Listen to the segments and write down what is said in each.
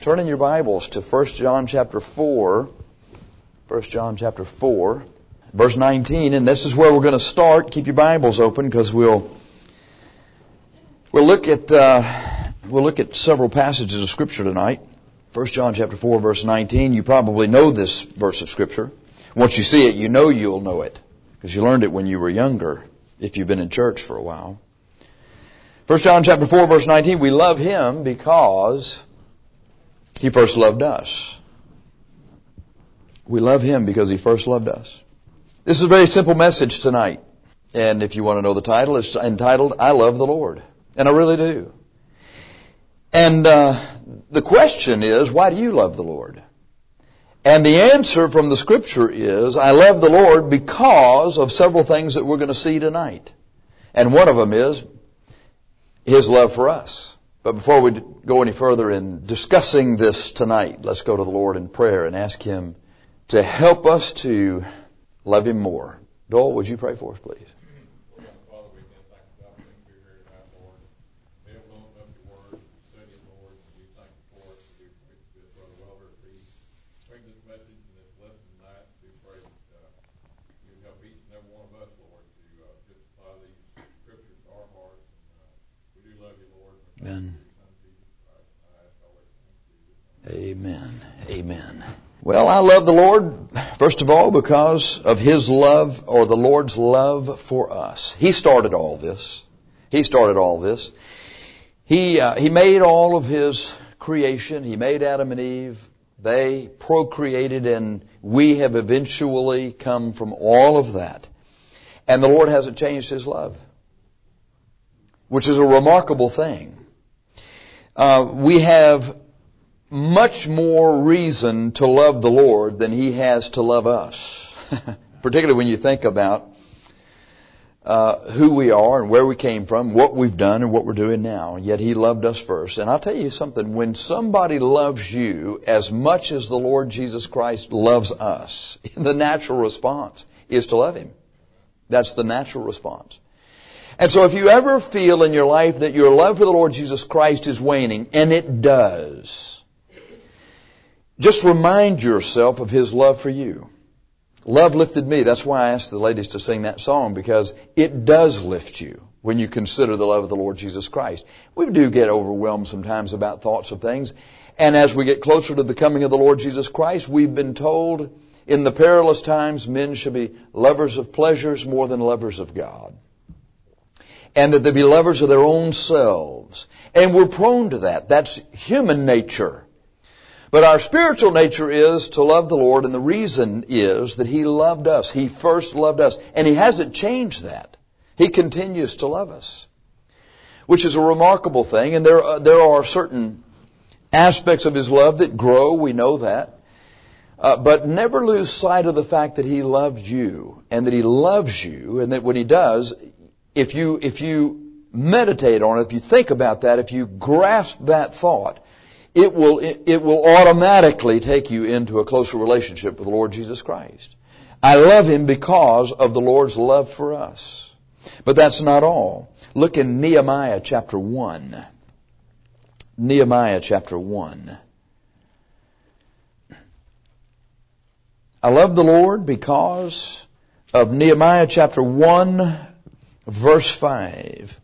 Turn in your Bibles to 1 John chapter 4. 1 John chapter 4, verse 19. And this is where we're going to start. Keep your Bibles open because we'll look at several passages of Scripture tonight. 1 John chapter 4, verse 19. You probably know this verse of Scripture. Once you see it, you know you'll know it because you learned it when you were younger, if you've been in church for a while. 1 John chapter 4, verse 19. We love Him because He first loved us. We love Him because He first loved us. This is a very simple message tonight. And if you want to know the title, it's entitled, I Love the Lord. And I really do. And the question is, why do you love the Lord? And the answer from the Scripture is, I love the Lord because of several things that we're going to see tonight. And one of them is His love for us. But before we go any further in discussing this tonight, let's go to the Lord in prayer and ask Him to help us to love Him more. Doyle, would you pray for us, please? Father, we again thank you for the opportunity to be here tonight, Lord. Be able to open up your word, study it, Lord, and we thank you for it. We pray for this Brother Welder as he brings this message and this lesson tonight. We pray that you help each and every one of us, Lord, to just apply these scriptures to our hearts. And we do love you, Lord. Amen. Amen. Amen. Well, I love the Lord, first of all, because of His love, or the Lord's love for us. He started all this. He made all of His creation. He made Adam and Eve. They procreated, and we have eventually come from all of that. And the Lord hasn't changed His love, which is a remarkable thing. We have much more reason to love the Lord than He has to love us. Particularly when you think about who we are and where we came from, what we've done and what we're doing now. Yet He loved us first. And I'll tell you something, when somebody loves you as much as the Lord Jesus Christ loves us, the natural response is to love Him. That's the natural response. And so if you ever feel in your life that your love for the Lord Jesus Christ is waning, and it does, just remind yourself of His love for you. Love lifted me. That's why I asked the ladies to sing that song, because it does lift you when you consider the love of the Lord Jesus Christ. We do get overwhelmed sometimes about thoughts of things. And as we get closer to the coming of the Lord Jesus Christ, we've been told in the perilous times men should be lovers of pleasures more than lovers of God. And that they be lovers of their own selves. And we're prone to that. That's human nature. But our spiritual nature is to love the Lord, and the reason is that He loved us. He first loved us. And He hasn't changed that. He continues to love us, which is a remarkable thing. And there are certain aspects of His love that grow. We know that. But never lose sight of the fact that He loved you, and that He loves you, and that what He does, if you meditate on it, if you think about that, if you grasp that thought, it will automatically take you into a closer relationship with the Lord Jesus Christ. I love Him because of the Lord's love for us. But that's not all. Look in Nehemiah chapter 1. Nehemiah chapter 1. I love the Lord because of Nehemiah chapter 1, verse 5.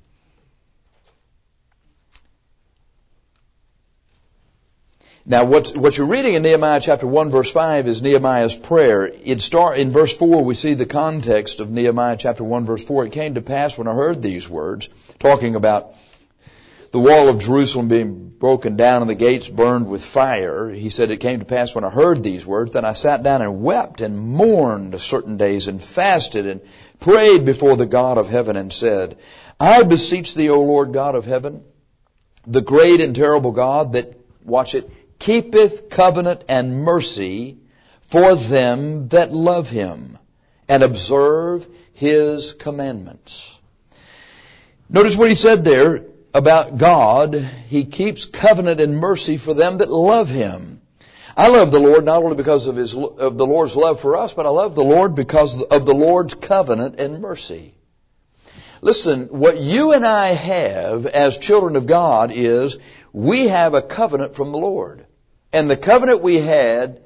Now, what you're reading in Nehemiah chapter 1, verse 5 is Nehemiah's prayer. In verse 4, we see the context of Nehemiah chapter 1, verse 4. It came to pass when I heard these words, talking about the wall of Jerusalem being broken down and the gates burned with fire. He said, it came to pass when I heard these words, then I sat down and wept and mourned certain days and fasted and prayed before the God of heaven and said, I beseech Thee, O Lord God of heaven, the great and terrible God that, watch it, keepeth covenant and mercy for them that love Him and observe His commandments. Notice what he said there about God. He keeps covenant and mercy for them that love Him. I love the Lord not only because of the Lord's love for us, but I love the Lord because of the Lord's covenant and mercy. Listen, what you and I have as children of God is we have a covenant from the Lord. And the covenant we have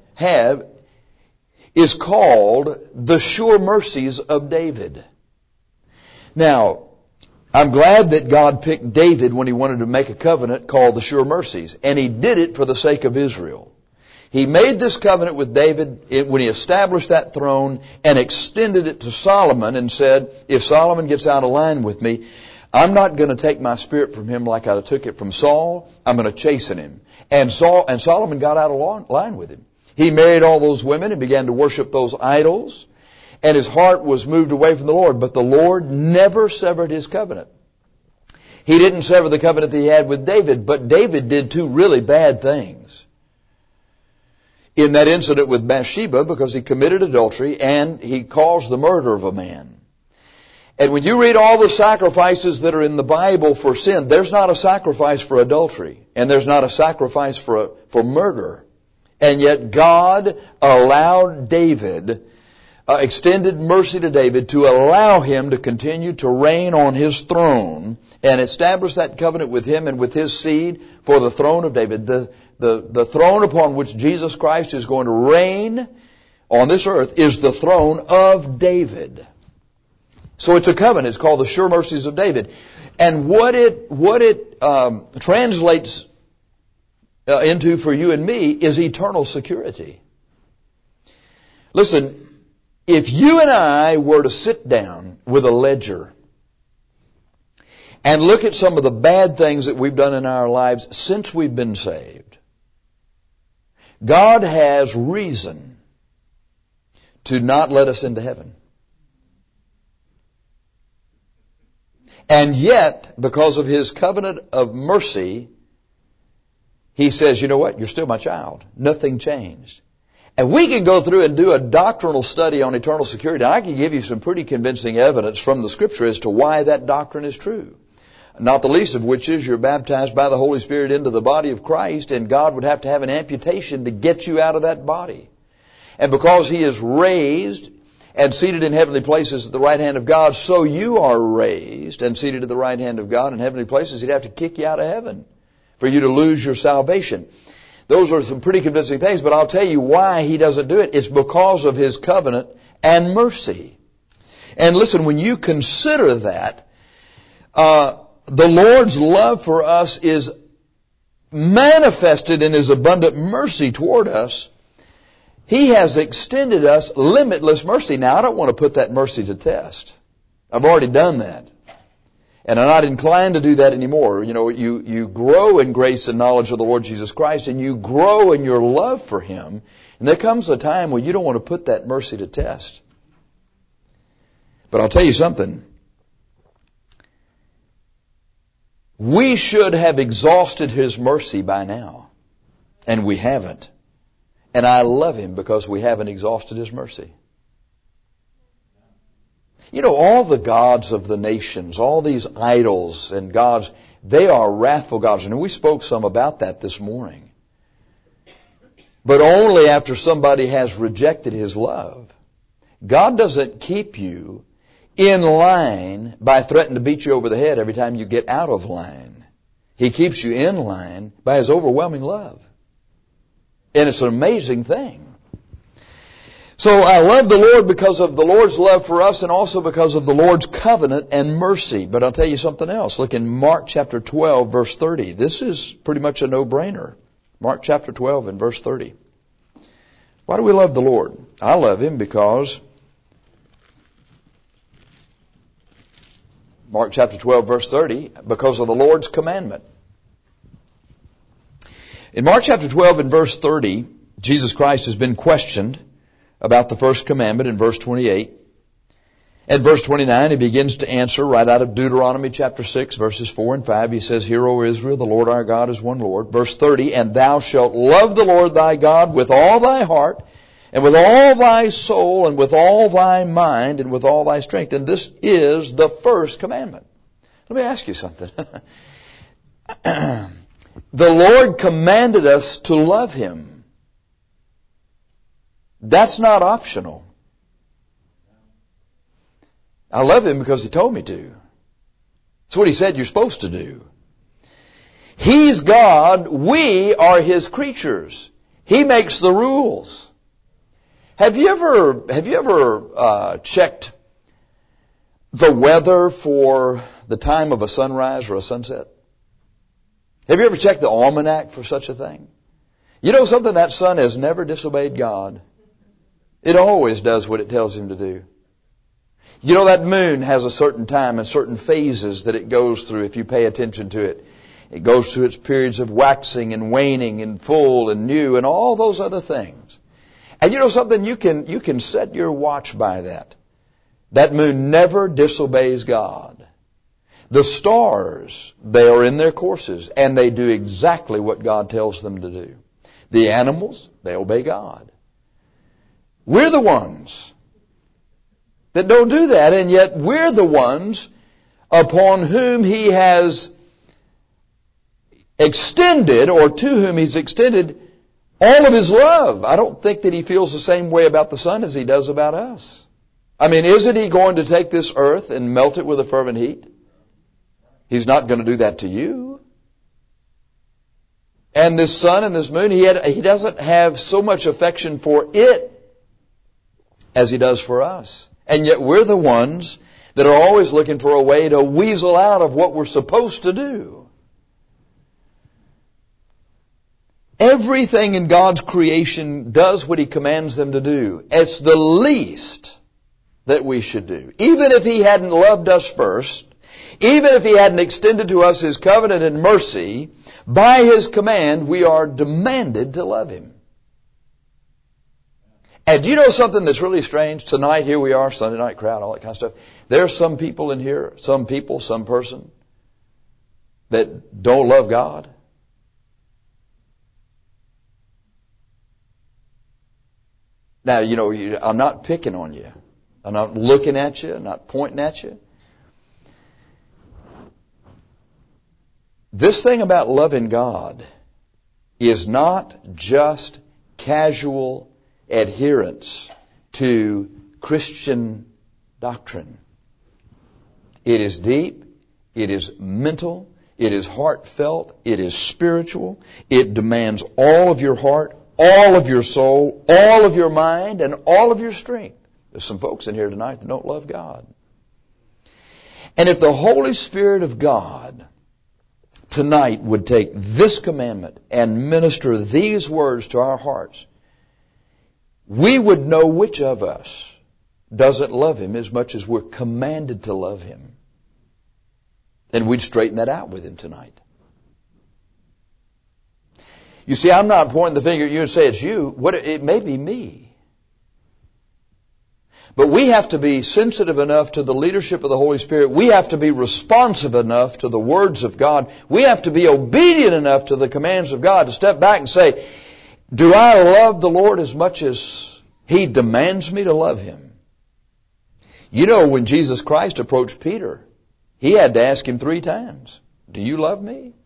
is called the sure mercies of David. Now, I'm glad that God picked David when he wanted to make a covenant called the sure mercies. And he did it for the sake of Israel. He made this covenant with David when he established that throne and extended it to Solomon and said, if Solomon gets out of line with me, I'm not going to take my spirit from him like I took it from Saul. I'm going to chasten him. And Solomon got out of line with him. He married all those women and began to worship those idols. And his heart was moved away from the Lord. But the Lord never severed his covenant. He didn't sever the covenant that he had with David, but David did two really bad things in that incident with Bathsheba, because he committed adultery and he caused the murder of a man. And when you read all the sacrifices that are in the Bible for sin, there's not a sacrifice for adultery, and there's not a sacrifice for murder. And yet God allowed David, extended mercy to David to allow him to continue to reign on his throne and establish that covenant with him and with his seed for the throne of David. The throne upon which Jesus Christ is going to reign on this earth is the throne of David. So it's a covenant. It's called the sure mercies of David. And what it translates into for you and me is eternal security. Listen, if you and I were to sit down with a ledger and look at some of the bad things that we've done in our lives since we've been saved, God has reason to not let us into heaven. And yet, because of His covenant of mercy, He says, you know what? You're still my child. Nothing changed. And we can go through and do a doctrinal study on eternal security. I can give you some pretty convincing evidence from the Scripture as to why that doctrine is true. Not the least of which is you're baptized by the Holy Spirit into the body of Christ, and God would have to have an amputation to get you out of that body. And because He is raised and seated in heavenly places at the right hand of God, so you are raised and seated at the right hand of God in heavenly places. He'd have to kick you out of heaven for you to lose your salvation. Those are some pretty convincing things, but I'll tell you why He doesn't do it. It's because of His covenant and mercy. And listen, when you consider that, the Lord's love for us is manifested in His abundant mercy toward us. He has extended us limitless mercy. Now, I don't want to put that mercy to test. I've already done that. And I'm not inclined to do that anymore. You know, you grow in grace and knowledge of the Lord Jesus Christ, and you grow in your love for Him. And there comes a time when you don't want to put that mercy to test. But I'll tell you something. We should have exhausted His mercy by now. And we haven't. And I love Him because we haven't exhausted His mercy. You know, all the gods of the nations, all these idols and gods, they are wrathful gods. And we spoke some about that this morning. But only after somebody has rejected His love. God doesn't keep you in line by threatening to beat you over the head every time you get out of line. He keeps you in line by His overwhelming love. And it's an amazing thing. So I love the Lord because of the Lord's love for us and also because of the Lord's covenant and mercy. But I'll tell you something else. Look in Mark chapter 12, verse 30. This is pretty much a no-brainer. Mark chapter 12 and verse 30. Why do we love the Lord? I love Him because Mark chapter 12, verse 30, because of the Lord's commandment. In Mark chapter 12 and verse 30, Jesus Christ has been questioned about the first commandment in verse 28. At verse 29, He begins to answer right out of Deuteronomy chapter 6, verses 4 and 5. He says, Hear, O Israel, the Lord our God is one Lord. Verse 30, And thou shalt love the Lord thy God with all thy heart, and with all thy soul, and with all thy mind, and with all thy strength. And this is the first commandment. Let me ask you something. The Lord commanded us to love Him. That's not optional. I love Him because He told me to. That's what He said you're supposed to do. He's God. We are His creatures. He makes the rules. Have you ever checked the weather for the time of a sunrise or a sunset? Have you ever checked the almanac for such a thing? You know something? That sun has never disobeyed God. It always does what it tells him to do. You know, that moon has a certain time and certain phases that it goes through if you pay attention to it. It goes through its periods of waxing and waning and full and new and all those other things. And you know something? You can set your watch by that. That moon never disobeys God. The stars, they are in their courses and they do exactly what God tells them to do. The animals, they obey God. We're the ones that don't do that, and yet we're the ones upon whom He has extended, or to whom He's extended, all of His love. I don't think that He feels the same way about the sun as He does about us. I mean, isn't He going to take this earth and melt it with a fervent heat? He's not going to do that to you. And this sun and this moon, He doesn't have so much affection for it as He does for us. And yet we're the ones that are always looking for a way to weasel out of what we're supposed to do. Everything in God's creation does what He commands them to do. It's the least that we should do. Even if He hadn't loved us first, even if He hadn't extended to us His covenant and mercy, by His command we are demanded to love Him. And do you know something that's really strange? Tonight, here we are, Sunday night crowd, all that kind of stuff. There's some people in here, some person, that don't love God. Now, you know, I'm not picking on you. I'm not looking at you. I'm not pointing at you. This thing about loving God is not just casual adherence to Christian doctrine. It is deep, it is mental, it is heartfelt, it is spiritual. It demands all of your heart, all of your soul, all of your mind, and all of your strength. There's some folks in here tonight that don't love God. And if the Holy Spirit of God tonight would take this commandment and minister these words to our hearts, we would know which of us doesn't love Him as much as we're commanded to love Him. And we'd straighten that out with Him tonight. You see, I'm not pointing the finger at you and say it's you. It may be me. But we have to be sensitive enough to the leadership of the Holy Spirit. We have to be responsive enough to the words of God. We have to be obedient enough to the commands of God to step back and say, do I love the Lord as much as He demands me to love Him? You know, when Jesus Christ approached Peter, He had to ask him 3 times, do you love me?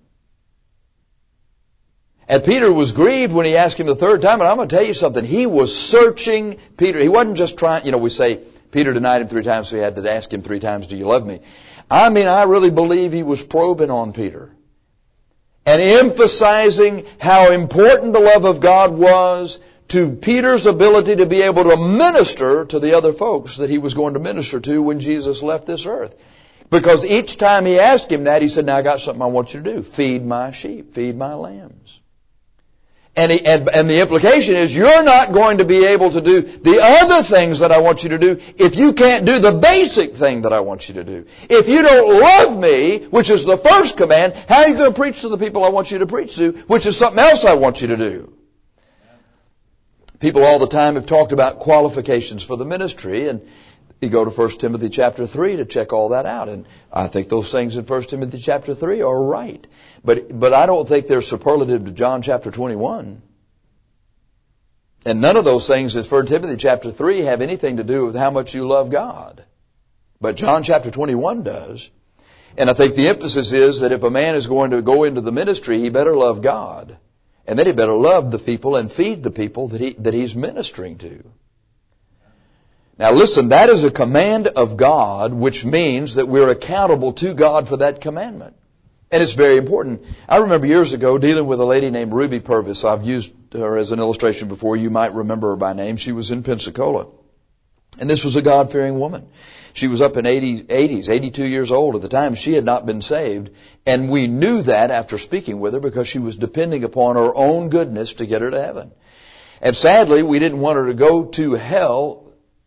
And Peter was grieved when He asked him the 3rd time, and I'm going to tell you something. He was searching Peter. He wasn't just trying, you know, we say Peter denied Him 3 times, so He had to ask him 3 times, do you love me? I mean, I really believe He was probing on Peter and emphasizing how important the love of God was to Peter's ability to be able to minister to the other folks that he was going to minister to when Jesus left this earth. Because each time he asked him that, he said, now I got something I want you to do. Feed my sheep, feed my lambs. And the implication is you're not going to be able to do the other things that I want you to do if you can't do the basic thing that I want you to do. If you don't love me, which is the first command, how are you going to preach to the people I want you to preach to, which is something else I want you to do? People all the time have talked about qualifications for the ministry, and you go to 1 Timothy chapter 3 to check all that out. And I think those things in 1 Timothy chapter 3 are right. But I don't think they're superlative to John chapter 21. And none of those things in 1 Timothy chapter 3 have anything to do with how much you love God. But John chapter 21 does. And I think the emphasis is that if a man is going to go into the ministry, he better love God. And then he better love the people and feed the people that he's ministering to. Now listen, that is a command of God, which means that we're accountable to God for that commandment. And it's very important. I remember years ago dealing with a lady named Ruby Purvis. I've used her as an illustration before. You might remember her by name. She was in Pensacola. And this was a God-fearing woman. She was up in 80s, 82 years old at the time. She had not been saved. And we knew that after speaking with her because she was depending upon her own goodness to get her to heaven. And sadly, we didn't want her to go to hell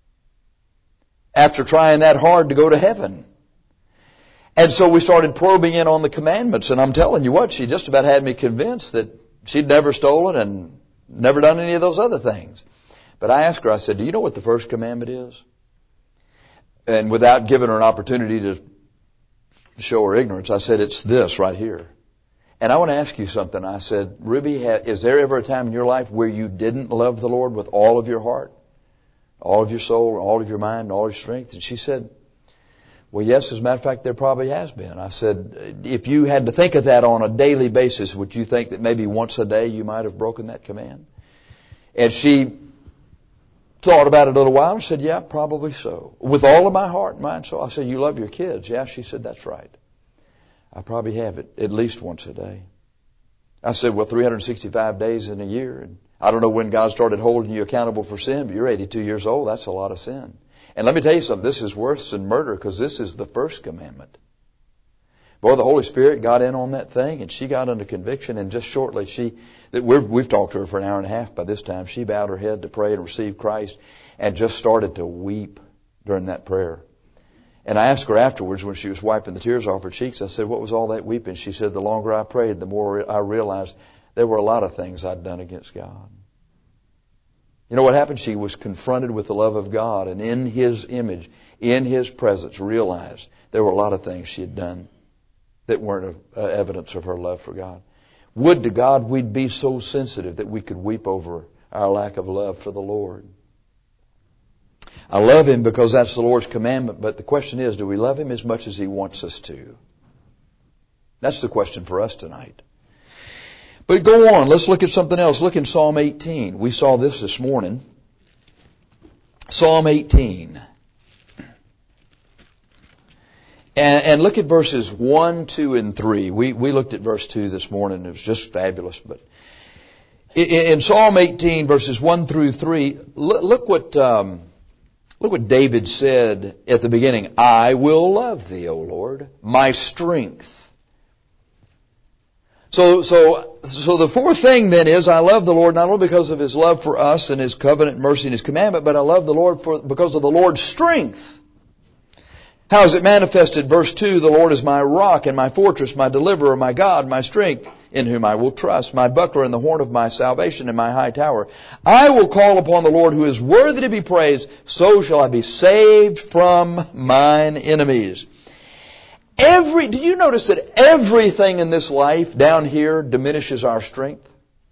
after trying that hard to go to heaven. And so we started probing in on the commandments. And I'm telling you what, she just about had me convinced that she'd never stolen and never done any of those other things. But I asked her, I said, do you know what the first commandment is? And without giving her an opportunity to show her ignorance, I said, it's this right here. And I want to ask you something. I said, Ruby, is there ever a time in your life where you didn't love the Lord with all of your heart, all of your soul, all of your mind, and all of your strength? And she said, well, yes, as a matter of fact, there probably has been. I said, if you had to think of that on a daily basis, would you think that maybe once a day you might have broken that command? And she thought about it a little while and said, yeah, probably so. With all of my heart and mind, soul. I said, you love your kids? Yeah, she said, that's right. I probably have it at least once a day. I said, well, 365 days in a year. And I don't know when God started holding you accountable for sin, but you're 82 years old. That's a lot of sin. And let me tell you something. This is worse than murder because this is the first commandment. Boy, the Holy Spirit got in on that thing and she got under conviction, and just shortly we've talked to her for an hour and a half by this time. She bowed her head to pray and receive Christ and just started to weep during that prayer. And I asked her afterwards when she was wiping the tears off her cheeks, I said, what was all that weeping? She said, the longer I prayed, the more I realized there were a lot of things I'd done against God. You know what happened? She was confronted with the love of God, and in His image, in His presence, realized there were a lot of things she had done that weren't evidence of her love for God. Would to God we'd be so sensitive that we could weep over our lack of love for the Lord. I love Him because that's the Lord's commandment, but the question is, do we love Him as much as He wants us to? That's the question for us tonight. But go on, let's look at something else. Look in Psalm 18. We saw this morning. Psalm 18. And look at verses 1, 2, and 3. We looked at verse 2 this morning. It was just fabulous. But in Psalm 18, verses 1 through 3, look what David said at the beginning. I will love Thee, O Lord, my strength. So the fourth thing then is, I love the Lord not only because of His love for us and His covenant mercy and His commandment, but I love the Lord because of the Lord's strength. How is it manifested? Verse 2, the Lord is my rock and my fortress, my deliverer, my God, my strength, in whom I will trust, my buckler and the horn of my salvation and my high tower. I will call upon the Lord who is worthy to be praised, so shall I be saved from mine enemies. Do you notice that everything in this life down here diminishes our strength?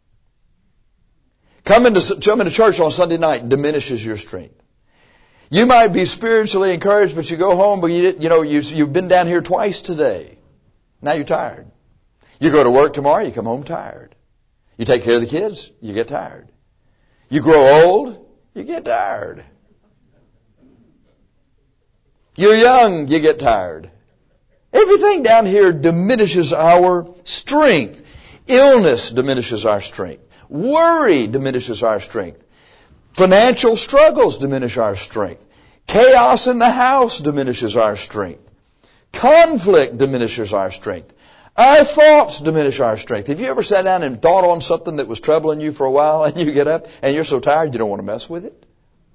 Coming to church on Sunday night diminishes your strength. You might be spiritually encouraged, but you go home, but you've been down here twice today. Now you're tired. You go to work tomorrow, you come home tired. You take care of the kids, you get tired. You grow old, you get tired. You're young, you get tired. Everything down here diminishes our strength. Illness diminishes our strength. Worry diminishes our strength. Financial struggles diminish our strength. Chaos in the house diminishes our strength. Conflict diminishes our strength. Our thoughts diminish our strength. Have you ever sat down and thought on something that was troubling you for a while, and you get up and you're so tired you don't want to mess with it?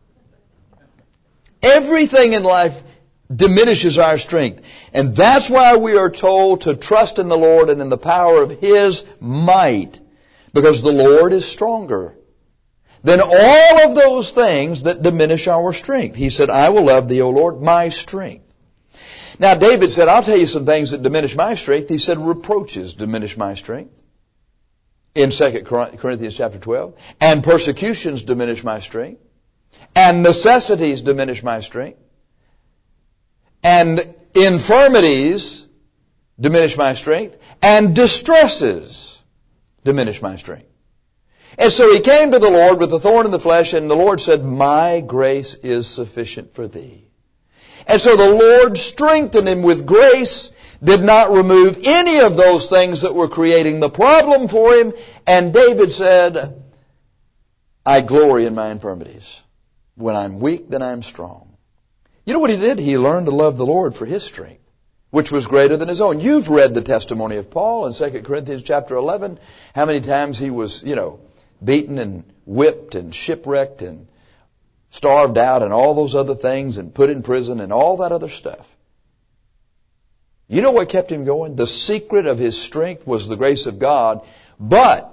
Everything in life diminishes our strength. And that's why we are told to trust in the Lord and in the power of His might, because the Lord is stronger than all of those things that diminish our strength. He said, I will love Thee, O Lord, my strength. Now David said, I'll tell you some things that diminish my strength. He said, reproaches diminish my strength. In 2 Corinthians chapter 12. And persecutions diminish my strength. And necessities diminish my strength. And infirmities diminish my strength. And distresses diminish my strength. And so he came to the Lord with a thorn in the flesh, and the Lord said, my grace is sufficient for thee. And so the Lord strengthened him with grace, did not remove any of those things that were creating the problem for him. And David said, I glory in my infirmities. When I'm weak, then I'm strong. You know what he did? He learned to love the Lord for his strength, which was greater than his own. You've read the testimony of Paul in 2 Corinthians chapter 11, how many times he was, beaten and whipped and shipwrecked and starved out and all those other things and put in prison and all that other stuff. You know what kept him going? The secret of his strength was the grace of God, but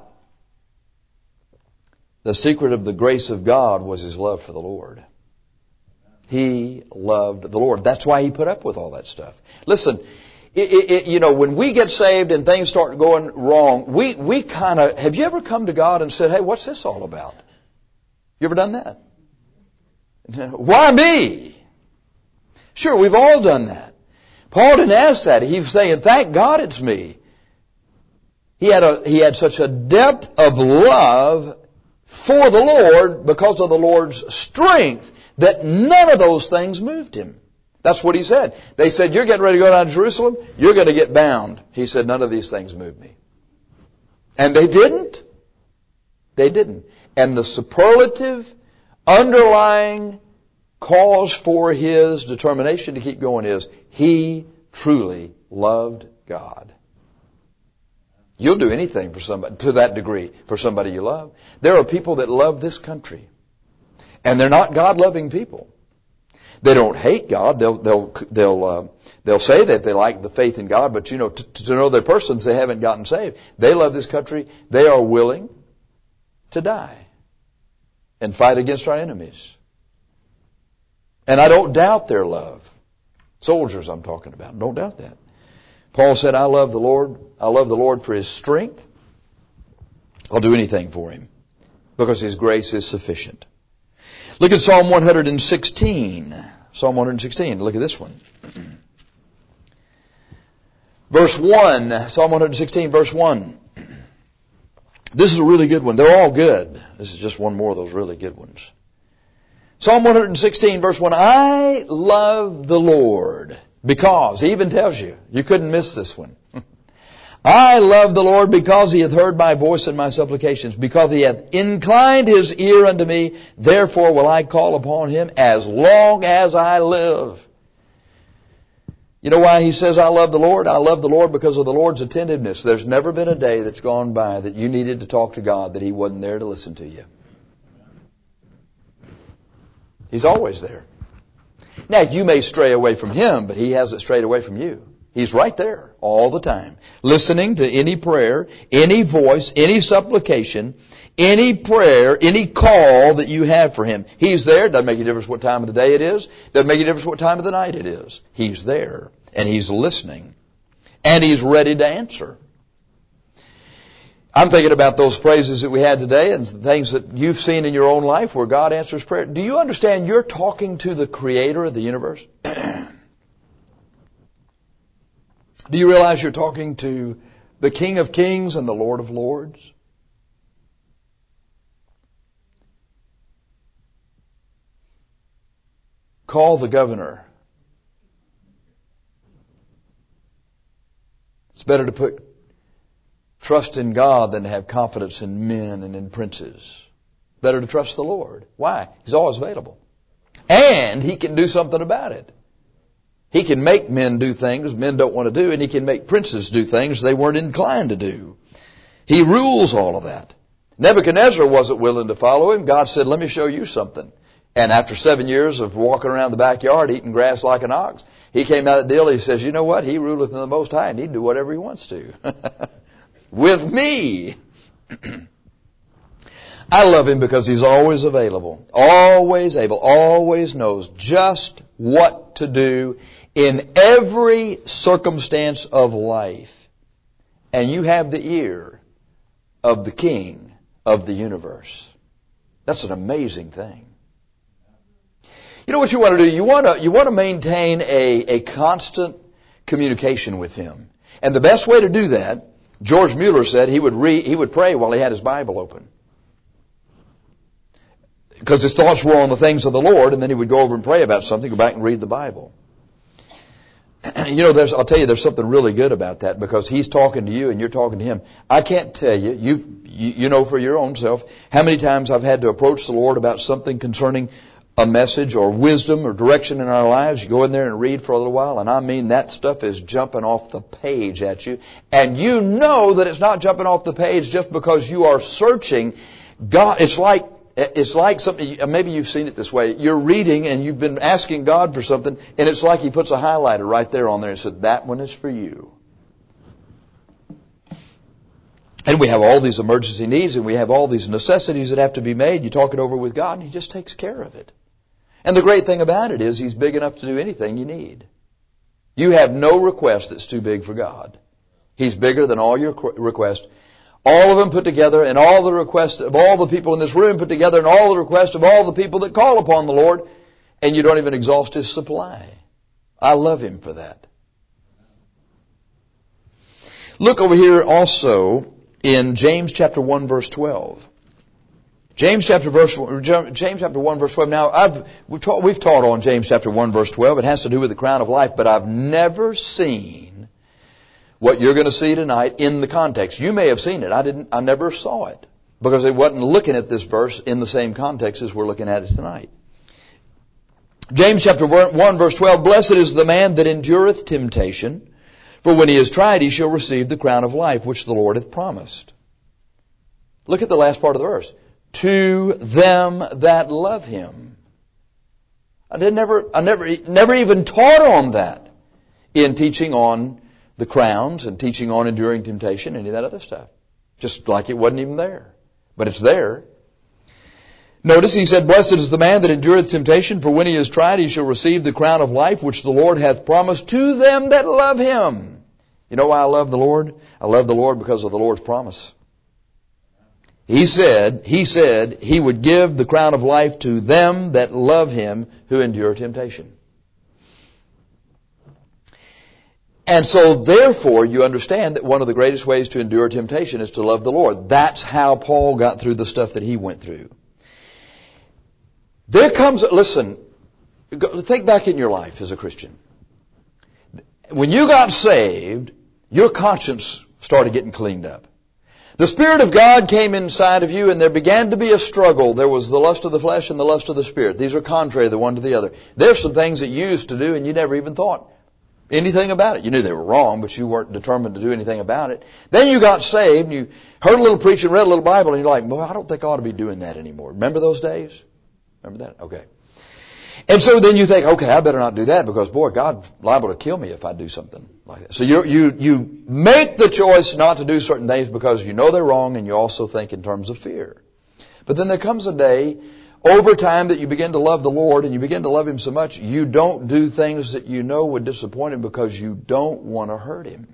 the secret of the grace of God was his love for the Lord. He loved the Lord. That's why he put up with all that stuff. Listen, when we get saved and things start going wrong, we kind of, have you ever come to God and said, hey, what's this all about? You ever done that? Why me? Sure, we've all done that. Paul didn't ask that. He was saying, thank God it's me. He had such a depth of love for the Lord because of the Lord's strength that none of those things moved him. That's what he said. They said, you're getting ready to go down to Jerusalem. You're going to get bound. He said, none of these things move me. And they didn't. They didn't. And the superlative underlying cause for his determination to keep going is he truly loved God. You'll do anything for somebody, to that degree, for somebody you love. There are people that love this country, and they're not God-loving people. They don't hate God. They'll say that they like the faith in God, but to know their persons, they haven't gotten saved. They love this country. They are willing to die and fight against our enemies. And I don't doubt their love. Soldiers I'm talking about. Don't doubt that. Paul said, I love the Lord. I love the Lord for his strength. I'll do anything for him because his grace is sufficient. Look at Psalm 116. Psalm 116. Look at this one. Verse 1. Psalm 116, verse 1. This is a really good one. They're all good. This is just one more of those really good ones. Psalm 116, verse 1. I love the Lord because, he even tells you, you couldn't miss this one. I love the Lord because he hath heard my voice and my supplications, because he hath inclined his ear unto me. Therefore will I call upon him as long as I live. You know why he says I love the Lord? I love the Lord because of the Lord's attentiveness. There's never been a day that's gone by that you needed to talk to God that he wasn't there to listen to you. He's always there. Now, you may stray away from him, but he hasn't strayed away from you. He's right there all the time, listening to any prayer, any voice, any supplication, any prayer, any call that you have for him. He's there. Doesn't make a difference what time of the day it is. Doesn't make a difference what time of the night it is. He's there, and he's listening, and he's ready to answer. I'm thinking about those phrases that we had today and things that you've seen in your own life where God answers prayer. Do you understand you're talking to the creator of the universe? Do you realize you're talking to the King of Kings and the Lord of Lords? Call the governor. It's better to put trust in God than to have confidence in men and in princes. Better to trust the Lord. Why? He's always available. And he can do something about it. He can make men do things men don't want to do, and he can make princes do things they weren't inclined to do. He rules all of that. Nebuchadnezzar wasn't willing to follow him. God said, let me show you something. And after 7 years of walking around the backyard eating grass like an ox, he came out of the deal. He says, you know what? He ruleth in the Most High, and he can do whatever he wants to. With me. I love him because he's always available, always able, always knows just what to do in every circumstance of life. And you have the ear of the King of the universe. That's an amazing thing. You know what you want to do? You want to maintain a constant communication with him. And the best way to do that, George Mueller said he would pray while he had his Bible open. Because his thoughts were on the things of the Lord, and then he would go over and pray about something, go back and read the Bible. I'll tell you, there's something really good about that, because He's talking to you and you're talking to Him. I can't tell you, you know for your own self, how many times I've had to approach the Lord about something concerning a message or wisdom or direction in our lives. You go in there and read for a little while, and I mean that stuff is jumping off the page at you. And you know that it's not jumping off the page just because you are searching God. It's like something, maybe you've seen it this way. You're reading and you've been asking God for something, and it's like He puts a highlighter right there on there and said, that one is for you. And we have all these emergency needs, and we have all these necessities that have to be made. You talk it over with God, and He just takes care of it. And the great thing about it is He's big enough to do anything you need. You have no request that's too big for God. He's bigger than all your requests. All of them put together, and all the requests of all the people in this room put together, and all the requests of all the people that call upon the Lord, and you don't even exhaust His supply. I love Him for that. Look over here also in James chapter 1 verse 12. James chapter 1 verse 12. Now, we've taught on James chapter 1 verse 12. It has to do with the crown of life, but I've never seen what you're going to see tonight in the context. You may have seen it. I never saw it, because it wasn't looking at this verse in the same context as we're looking at it tonight. James chapter 1 verse 12, blessed is the man that endureth temptation, for when he is tried, he shall receive the crown of life, which the Lord hath promised. Look at the last part of the verse. To them that love Him. I never even taught on that in teaching on the crowns and teaching on enduring temptation, any of that other stuff. Just like it wasn't even there. But it's there. Notice he said, blessed is the man that endureth temptation, for when he is tried, he shall receive the crown of life, which the Lord hath promised to them that love Him. You know why I love the Lord? I love the Lord because of the Lord's promise. He said He would give the crown of life to them that love Him who endure temptation. And so, therefore, you understand that one of the greatest ways to endure temptation is to love the Lord. That's how Paul got through the stuff that he went through. Listen, think back in your life as a Christian. When you got saved, your conscience started getting cleaned up. The Spirit of God came inside of you, and there began to be a struggle. There was the lust of the flesh and the lust of the Spirit. These are contrary the one to the other. There's some things that you used to do and you never even thought anything about it. You knew they were wrong, but you weren't determined to do anything about it. Then you got saved, and you heard a little preaching, read a little Bible, and you're like, well, I don't think I ought to be doing that anymore. Remember those days? Remember that? Okay. And so then you think, okay, I better not do that, because, boy, God's liable to kill me if I do something like that. So you make the choice not to do certain things because you know they're wrong, and you also think in terms of fear. But then there comes a day, over time, that you begin to love the Lord, and you begin to love Him so much, you don't do things that you know would disappoint Him because you don't want to hurt Him.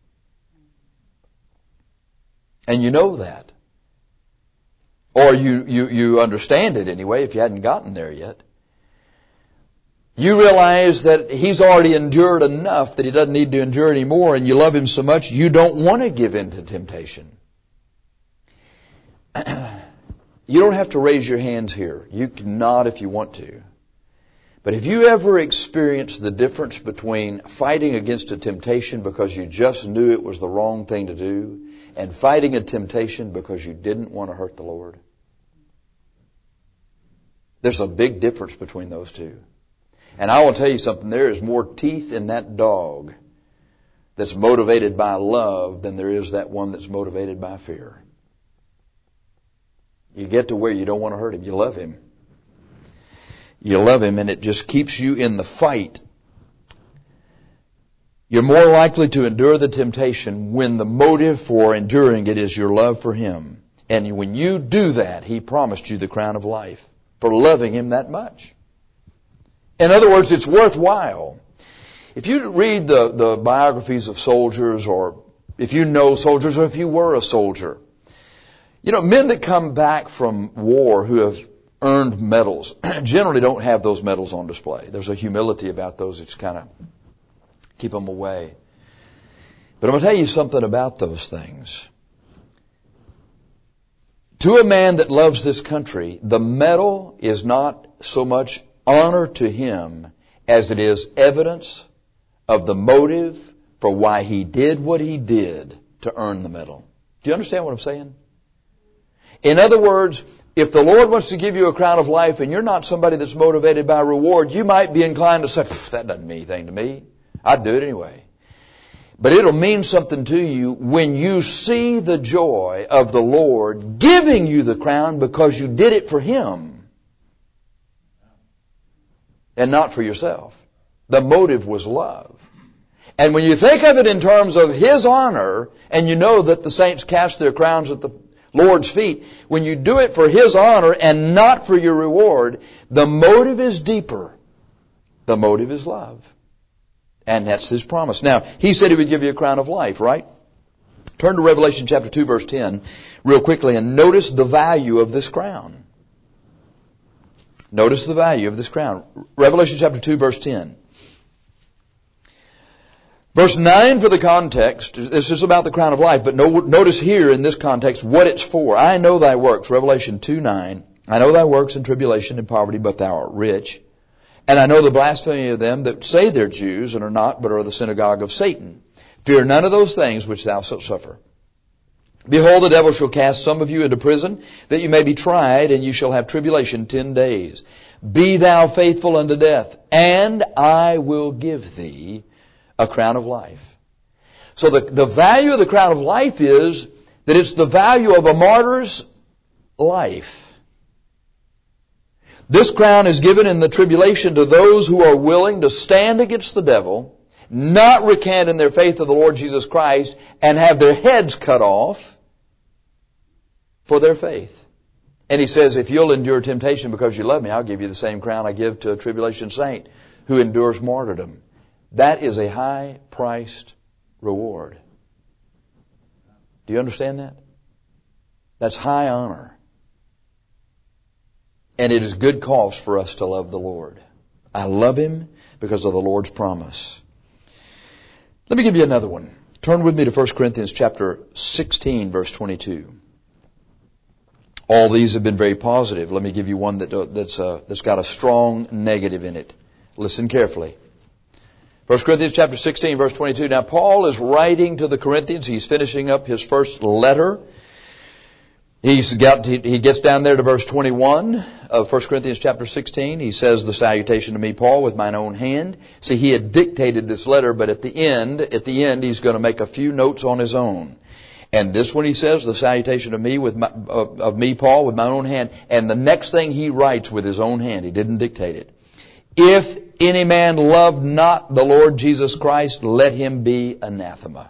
And you know that. Or you understand it anyway, if you hadn't gotten there yet. You realize that He's already endured enough that He doesn't need to endure anymore, and you love Him so much you don't want to give in to temptation. You don't have to raise your hands here. You can nod if you want to. But have you ever experienced the difference between fighting against a temptation because you just knew it was the wrong thing to do, and fighting a temptation because you didn't want to hurt the Lord? There's a big difference between those two. And I will tell you something, there is more teeth in that dog that's motivated by love than there is that one that's motivated by fear. You get to where you don't want to hurt him. You love him. You love him, and it just keeps you in the fight. You're more likely to endure the temptation when the motive for enduring it is your love for Him. And when you do that, He promised you the crown of life for loving Him that much. In other words, it's worthwhile. If you read the biographies of soldiers, or if you know soldiers, or if you were a soldier, you know, men that come back from war who have earned medals generally don't have those medals on display. There's a humility about those that's kind of keep them away. But I'm going to tell you something about those things. To a man that loves this country, the medal is not so much honor to him as it is evidence of the motive for why he did what he did to earn the medal. Do you understand what I'm saying? In other words, if the Lord wants to give you a crown of life and you're not somebody that's motivated by reward, you might be inclined to say, that doesn't mean anything to me. I'd do it anyway. But it'll mean something to you when you see the joy of the Lord giving you the crown because you did it for Him and not for yourself. The motive was love. And when you think of it in terms of His honor, and you know that the saints cast their crowns at the Lord's feet, when you do it for His honor and not for your reward, the motive is deeper. The motive is love. And that's His promise. Now, He said He would give you a crown of life, right? Turn to Revelation chapter 2, verse 10 real quickly and notice the value of this crown. Notice the value of this crown. Revelation chapter 2, verse 10. Verse 9 for the context. This is about the crown of life, but notice here in this context what it's for. I know thy works, Revelation 2:9. I know thy works in tribulation and poverty, but thou art rich. And I know the blasphemy of them that say they're Jews and are not, but are the synagogue of Satan. Fear none of those things which thou shalt suffer. Behold, the devil shall cast some of you into prison, that you may be tried, and you shall have tribulation 10 days. Be thou faithful unto death, and I will give thee a crown of life. So the value of the crown of life is that it's the value of a martyr's life. This crown is given in the tribulation to those who are willing to stand against the devil, not recant in their faith of the Lord Jesus Christ, and have their heads cut off for their faith. And He says, if you'll endure temptation because you love me, I'll give you the same crown I give to a tribulation saint who endures martyrdom. That is a high-priced reward. Do you understand that? That's high honor. And it is good cause for us to love the Lord. I love Him because of the Lord's promise. Let me give you another one. Turn with me to 1 Corinthians chapter 16, verse 22. All these have been very positive. Let me give you one that's got a strong negative in it. Listen carefully. 1 Corinthians chapter 16, verse 22. Now, Paul is writing to the Corinthians. He's finishing up his first letter. He gets down there to verse 21 of 1 Corinthians chapter 16. He says, the salutation to me, Paul, with mine own hand. See, he had dictated this letter, but at the end, he's going to make a few notes on his own. And this one he says, the salutation of me, Paul, with my own hand. And the next thing he writes with his own hand. He didn't dictate it. If any man love not the Lord Jesus Christ, let him be anathema.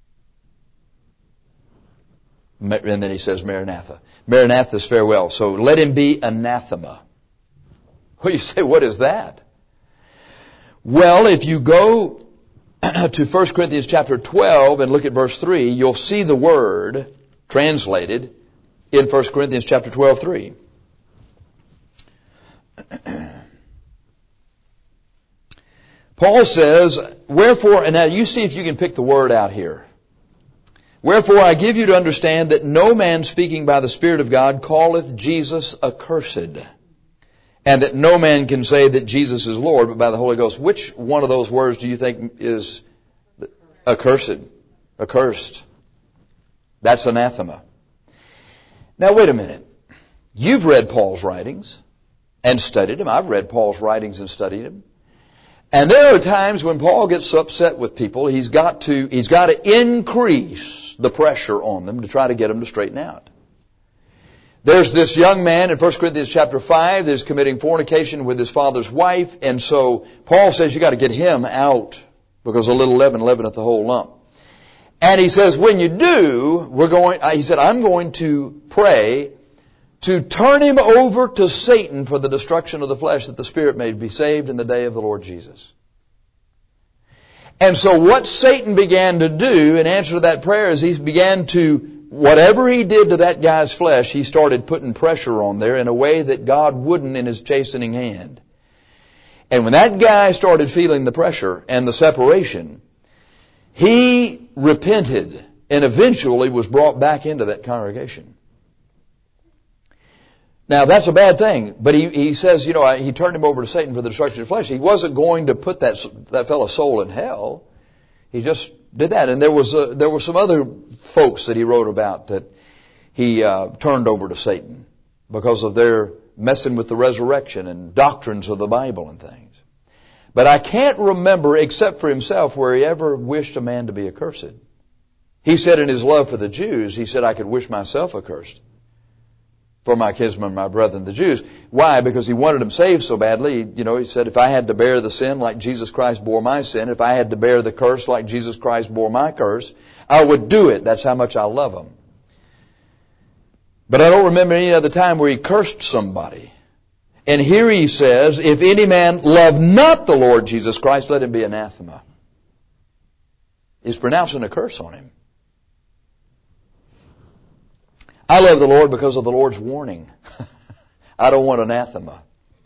And then he says, Maranatha. Maranatha is farewell. So let him be anathema. Well, you say, what is that? Well, if you go to 1 Corinthians chapter 12 and look at verse 3, you'll see the word translated in 1 Corinthians chapter 12, 3. Paul says, wherefore, and now you see if you can pick the word out here. Wherefore I give you to understand that no man speaking by the Spirit of God calleth Jesus accursed, and that no man can say that Jesus is Lord but by the Holy Ghost. Which one of those words do you think is accursed? Accursed. That's anathema. Now wait a minute. You've read Paul's writings and studied them. I've read Paul's writings and studied them. And there are times when Paul gets upset with people, he's got to increase the pressure on them to try to get them to straighten out. There's this young man in 1 Corinthians chapter 5 that is committing fornication with his father's wife, and so Paul says you got to get him out because a little leaven leaveneth the whole lump. And he says, when you do, I'm going to pray to turn him over to Satan for the destruction of the flesh, that the spirit may be saved in the day of the Lord Jesus. And so what Satan began to do in answer to that prayer is he began to, whatever he did to that guy's flesh, he started putting pressure on there in a way that God wouldn't in His chastening hand. And when that guy started feeling the pressure and the separation, he repented and eventually was brought back into that congregation. Now, that's a bad thing, but he says, he turned him over to Satan for the destruction of the flesh. He wasn't going to put that fellow's soul in hell. He just did that. And there were some other folks that he wrote about that he turned over to Satan because of their messing with the resurrection and doctrines of the Bible and things. But I can't remember, except for himself, where he ever wished a man to be accursed. He said in his love for the Jews, he said, I could wish myself accursed for my kinsmen, my brethren, the Jews. Why? Because he wanted them saved so badly. He said, if I had to bear the sin like Jesus Christ bore my sin, if I had to bear the curse like Jesus Christ bore my curse, I would do it. That's how much I love them. But I don't remember any other time where he cursed somebody. And here he says, if any man love not the Lord Jesus Christ, let him be anathema. He's pronouncing a curse on him. I love the Lord because of the Lord's warning. I don't want anathema.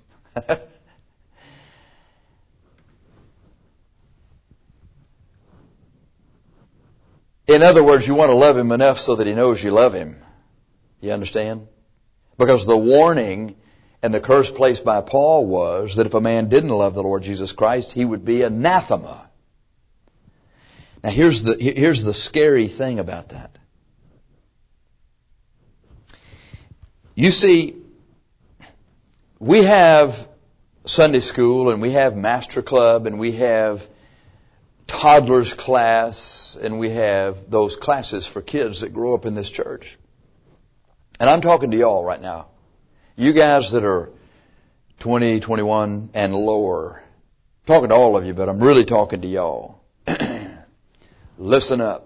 In other words, you want to love him enough so that he knows you love him. You understand? Because the warning and the curse placed by Paul was that if a man didn't love the Lord Jesus Christ, he would be anathema. Now here's the scary thing about that. You see, we have Sunday school and we have Master Club and we have toddlers class and we have those classes for kids that grow up in this church. And I'm talking to y'all right now. You guys that are 20, 21 and lower. I'm talking to all of you, but I'm really talking to y'all. Listen up.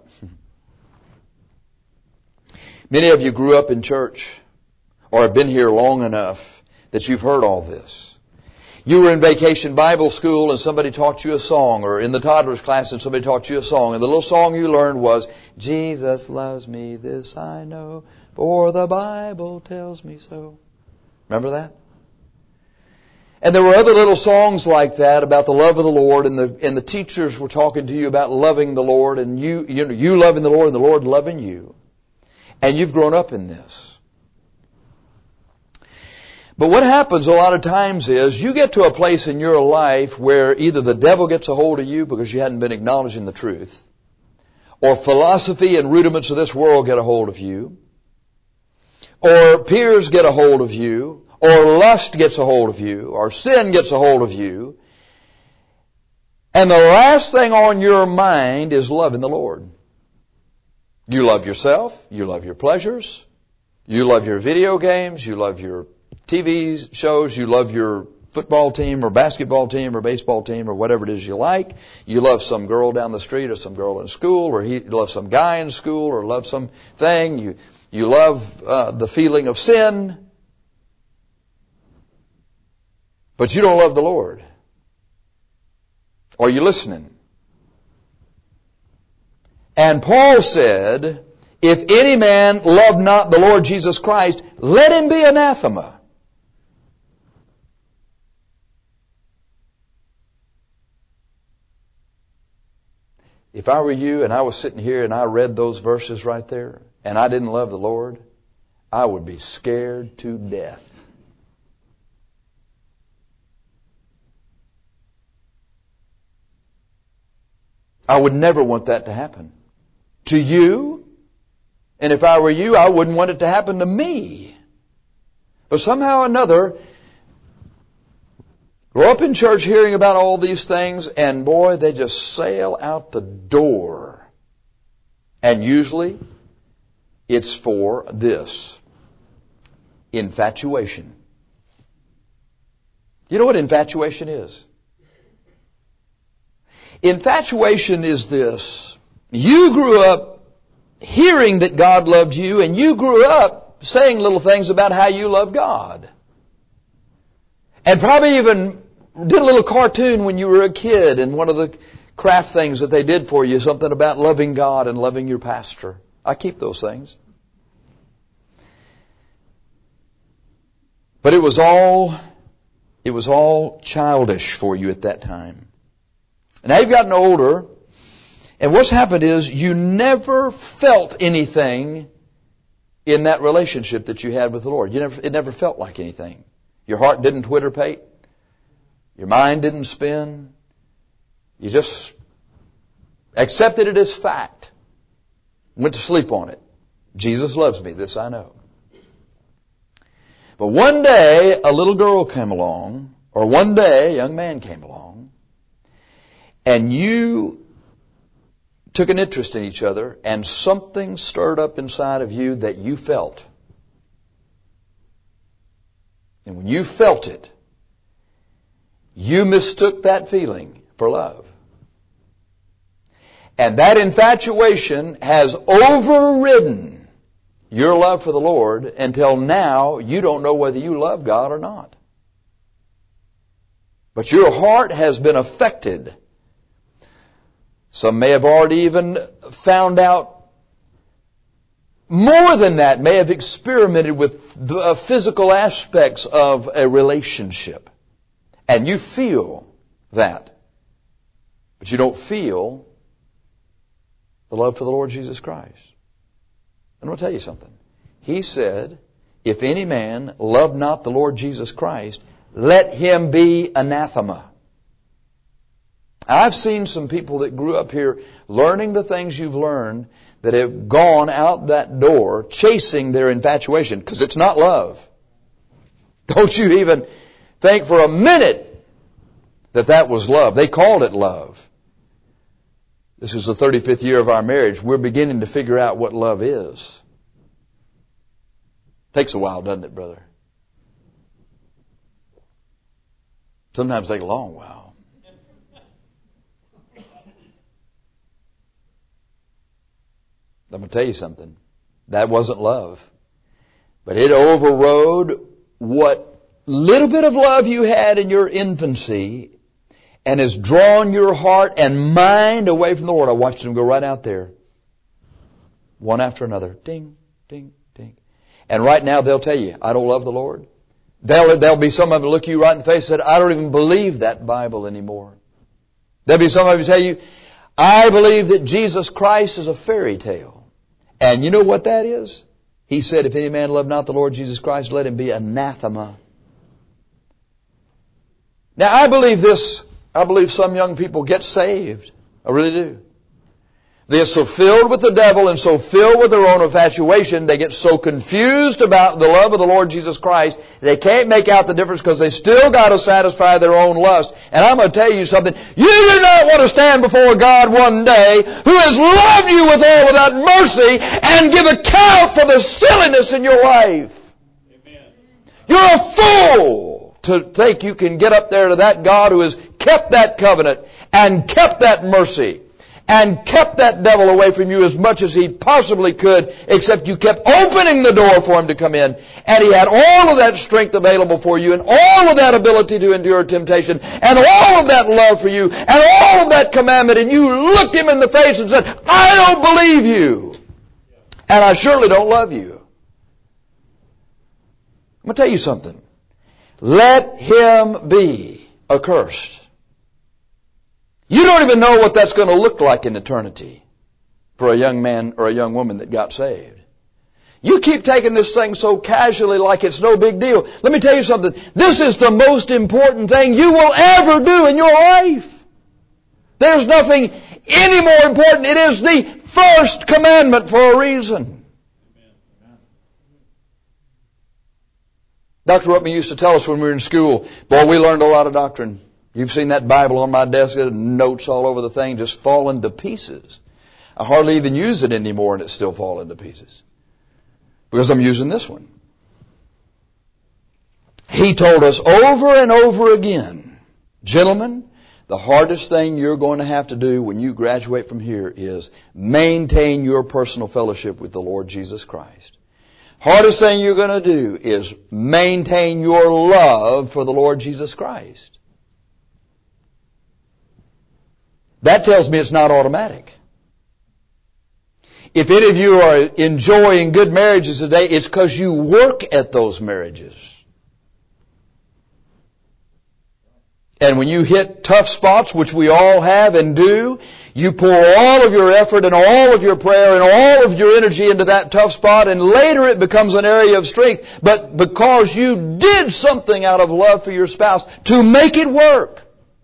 Many of you grew up in church or have been here long enough that you've heard all this. You were in vacation Bible school and somebody taught you a song, or in the toddler's class and somebody taught you a song, and the little song you learned was, Jesus loves me, this I know, for the Bible tells me so. Remember that? And there were other little songs like that about the love of the Lord, and the teachers were talking to you about loving the Lord, and you loving the Lord and the Lord loving you. And you've grown up in this. But what happens a lot of times is you get to a place in your life where either the devil gets a hold of you because you hadn't been acknowledging the truth, or philosophy and rudiments of this world get a hold of you, or peers get a hold of you, or lust gets a hold of you, or sin gets a hold of you, and the last thing on your mind is loving the Lord. You love yourself, you love your pleasures, you love your video games, you love your TV shows, you love your football team or basketball team or baseball team or whatever it is you like. You love some girl down the street or some girl in school, or you love some guy in school, or love something. You love the feeling of sin. But you don't love the Lord. Are you listening? And Paul said, if any man love not the Lord Jesus Christ, let him be anathema. If I were you and I was sitting here and I read those verses right there and I didn't love the Lord, I would be scared to death. I would never want that to happen to you. And if I were you, I wouldn't want it to happen to me. But somehow or another, grow up in church hearing about all these things, and boy, they just sail out the door. And usually, it's for this. Infatuation. You know what infatuation is? Infatuation is this. You grew up hearing that God loved you, and you grew up saying little things about how you love God. And probably even did a little cartoon when you were a kid, and one of the craft things that they did for you, something about loving God and loving your pastor. I keep those things. But it was all childish for you at that time. Now you've gotten older, and what's happened is you never felt anything in that relationship that you had with the Lord. It never felt like anything. Your heart didn't twitterpate. Your mind didn't spin. You just accepted it as fact. Went to sleep on it. Jesus loves me, this I know. But one day, a little girl came along, or one day, a young man came along, and you took an interest in each other, and something stirred up inside of you that you felt. And when you felt it, you mistook that feeling for love. And that infatuation has overridden your love for the Lord until now you don't know whether you love God or not. But your heart has been affected. Some may have already even found out more than that, may have experimented with the physical aspects of a relationship. And you feel that. But you don't feel the love for the Lord Jesus Christ. I'm going to tell you something. He said, if any man love not the Lord Jesus Christ, let him be anathema. I've seen some people that grew up here learning the things you've learned that have gone out that door chasing their infatuation, because it's not love. Don't you even think for a minute that that was love. They called it love. This is the 35th year of our marriage. We're beginning to figure out what love is. Takes a while, doesn't it, brother? Sometimes take a long while. I'm going to tell you something. That wasn't love. But it overrode what little bit of love you had in your infancy and has drawn your heart and mind away from the Lord. I watched them go right out there. One after another. Ding, ding, ding. And right now they'll tell you, I don't love the Lord. There'll be some of them look you right in the face and say, I don't even believe that Bible anymore. There'll be some of you tell you, I believe that Jesus Christ is a fairy tale. And you know what that is? He said, if any man love not the Lord Jesus Christ, let him be anathema. Now I believe this. I believe some young people get saved. I really do. They're so filled with the devil and so filled with their own infatuation, they get so confused about the love of the Lord Jesus Christ, they can't make out the difference because they still got to satisfy their own lust. And I'm going to tell you something. You do not want to stand before God one day who has loved you with all of that mercy and give account for the silliness in your life. Amen. You're a fool to think you can get up there to that God who has kept that covenant and kept that mercy and kept that devil away from you as much as he possibly could, except you kept opening the door for him to come in. And he had all of that strength available for you and all of that ability to endure temptation and all of that love for you and all of that commandment. And you looked him in the face and said, I don't believe you. And I surely don't love you. I'm going to tell you something. Let him be accursed. You don't even know what that's going to look like in eternity for a young man or a young woman that got saved. You keep taking this thing so casually like it's no big deal. Let me tell you something. This is the most important thing you will ever do in your life. There's nothing any more important. It is the first commandment for a reason. Dr. Ruppman used to tell us when we were in school, boy, we learned a lot of doctrine. You've seen that Bible on my desk, notes all over the thing, just falling to pieces. I hardly even use it anymore and it's still falling to pieces. Because I'm using this one. He told us over and over again, gentlemen, the hardest thing you're going to have to do when you graduate from here is maintain your personal fellowship with the Lord Jesus Christ. Hardest thing you're going to do is maintain your love for the Lord Jesus Christ. That tells me it's not automatic. If any of you are enjoying good marriages today, it's because you work at those marriages. And when you hit tough spots, which we all have and do, You pour all of your effort and all of your prayer and all of your energy into that tough spot, and later it becomes an area of strength. But because you did something out of love for your spouse to make it work.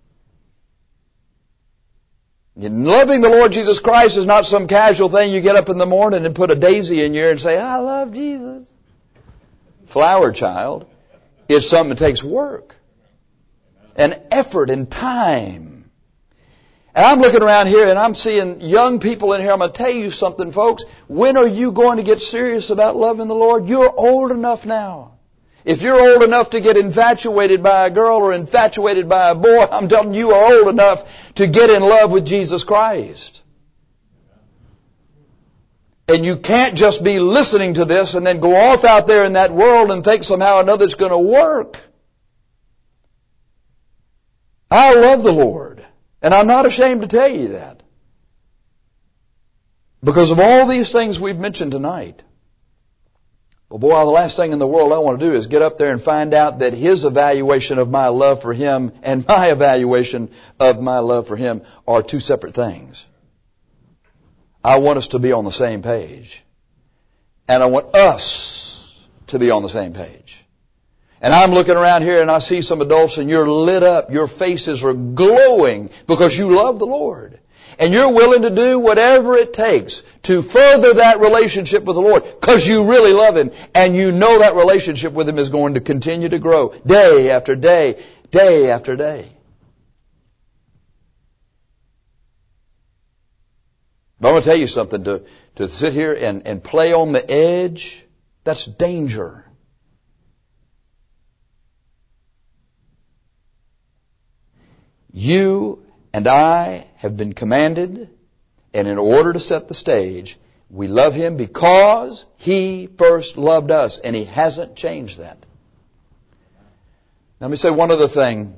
And loving the Lord Jesus Christ is not some casual thing you get up in the morning and put a daisy in your ear and say, I love Jesus. Flower child. It's something that takes work and effort and time. And I'm looking around here and I'm seeing young people in here. I'm going to tell you something, folks. When are you going to get serious about loving the Lord? You're old enough now. If you're old enough to get infatuated by a girl or infatuated by a boy, I'm telling you, you're old enough to get in love with Jesus Christ. And you can't just be listening to this and then go off out there in that world and think somehow or another it's going to work. I love the Lord. And I'm not ashamed to tell you that. Because of all these things we've mentioned tonight. Well, boy, the last thing in the world I want to do is get up there and find out that His evaluation of my love for Him and my evaluation of my love for Him are two separate things. I want us to be on the same page. And I want us to be on the same page. And I'm looking around here and I see some adults and you're lit up. Your faces are glowing because you love the Lord. And you're willing to do whatever it takes to further that relationship with the Lord because you really love Him. And you know that relationship with Him is going to continue to grow day after day, day after day. But I'm going to tell you something. To sit here and play on the edge, that's danger. You and I have been commanded, and in order to set the stage, we love Him because He first loved us, and He hasn't changed that. Now, let me say one other thing,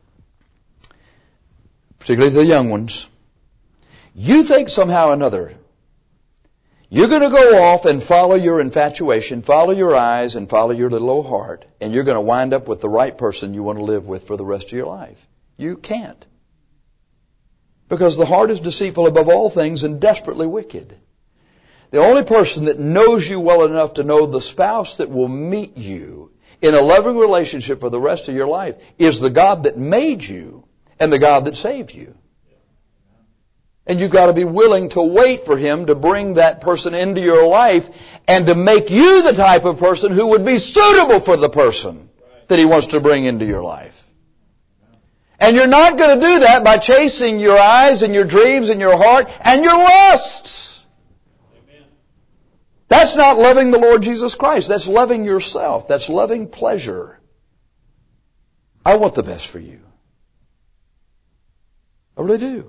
particularly the young ones. You think somehow or another you're going to go off and follow your infatuation, follow your eyes, and follow your little old heart, and you're going to wind up with the right person you want to live with for the rest of your life. You can't. Because the heart is deceitful above all things and desperately wicked. The only person that knows you well enough to know the spouse that will meet you in a loving relationship for the rest of your life is the God that made you and the God that saved you. And you've got to be willing to wait for Him to bring that person into your life and to make you the type of person who would be suitable for the person that He wants to bring into your life. And you're not going to do that by chasing your eyes and your dreams and your heart and your lusts. Amen. That's not loving the Lord Jesus Christ. That's loving yourself. That's loving pleasure. I want the best for you. I really do.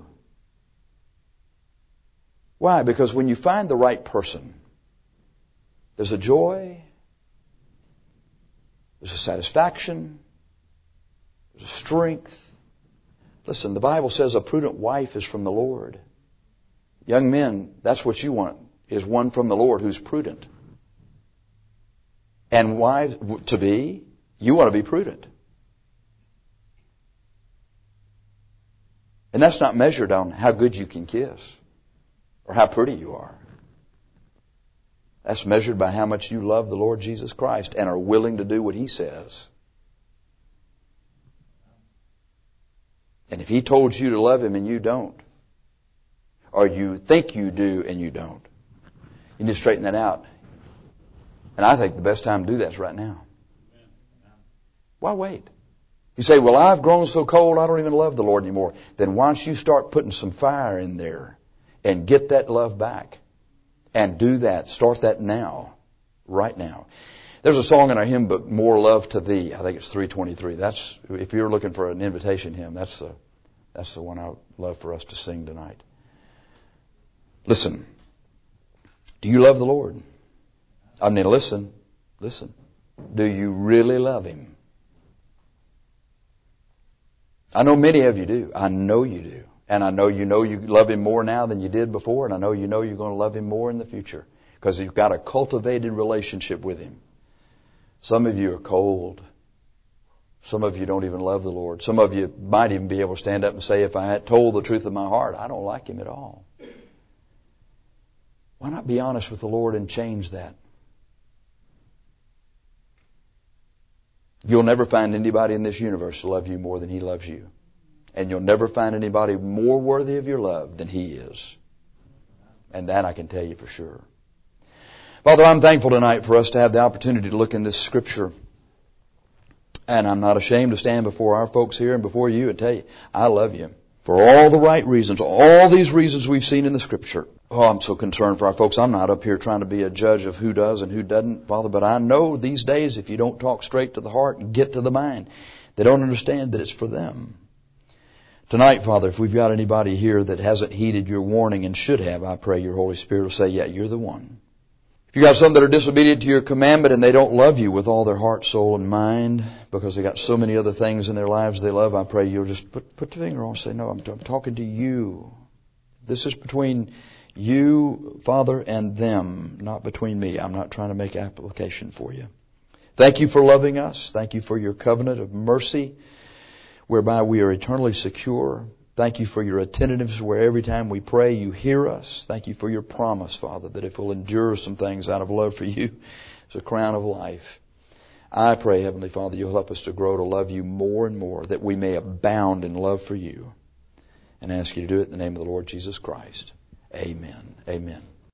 Why? Because when you find the right person, there's a joy, there's a satisfaction, there's a strength. Listen, the Bible says a prudent wife is from the Lord. Young men, that's what you want, is one from the Lord who's prudent. And wives, to be, you want to be prudent. And that's not measured on how good you can kiss or how pretty you are. That's measured by how much you love the Lord Jesus Christ and are willing to do what He says. And if He told you to love Him and you don't, or you think you do and you don't, you need to straighten that out. And I think the best time to do that is right now. Why wait? You say, well, I've grown so cold I don't even love the Lord anymore. Then why don't you start putting some fire in there and get that love back? And do that. Start that now. Right now. There's a song in our hymn book, More Love to Thee. I think it's 323. That's, if you're looking for an invitation hymn, that's the one I would love for us to sing tonight. Listen. Do you love the Lord? I mean, listen. Do you really love Him? I know many of you do. I know you do. And I know you love Him more now than you did before. And I know you're going to love Him more in the future. Because you've got a cultivated relationship with Him. Some of you are cold. Some of you don't even love the Lord. Some of you might even be able to stand up and say, if I had told the truth of my heart, I don't like Him at all. Why not be honest with the Lord and change that? You'll never find anybody in this universe to love you more than He loves you. And you'll never find anybody more worthy of your love than He is. And that I can tell you for sure. Father, I'm thankful tonight for us to have the opportunity to look in this Scripture. And I'm not ashamed to stand before our folks here and before you and tell you, I love you. For all the right reasons, all these reasons we've seen in the Scripture. Oh, I'm so concerned for our folks. I'm not up here trying to be a judge of who does and who doesn't, Father, but I know these days if you don't talk straight to the heart and get to the mind, they don't understand that it's for them. Tonight, Father, if we've got anybody here that hasn't heeded your warning and should have, I pray your Holy Spirit will say, yeah, you're the one. If you got some that are disobedient to your commandment and they don't love you with all their heart, soul, and mind because they got so many other things in their lives they love, I pray you'll just put the finger on and say, no, I'm talking to you. This is between you, Father, and them, not between me. I'm not trying to make application for you. Thank you for loving us. Thank you for your covenant of mercy whereby we are eternally secure. Thank you for your attentiveness where every time we pray you hear us. Thank you for your promise, Father, that if we'll endure some things out of love for you, it's a crown of life. I pray, Heavenly Father, you'll help us to grow to love you more and more, that we may abound in love for you. And I ask you to do it in the name of the Lord Jesus Christ. Amen. Amen.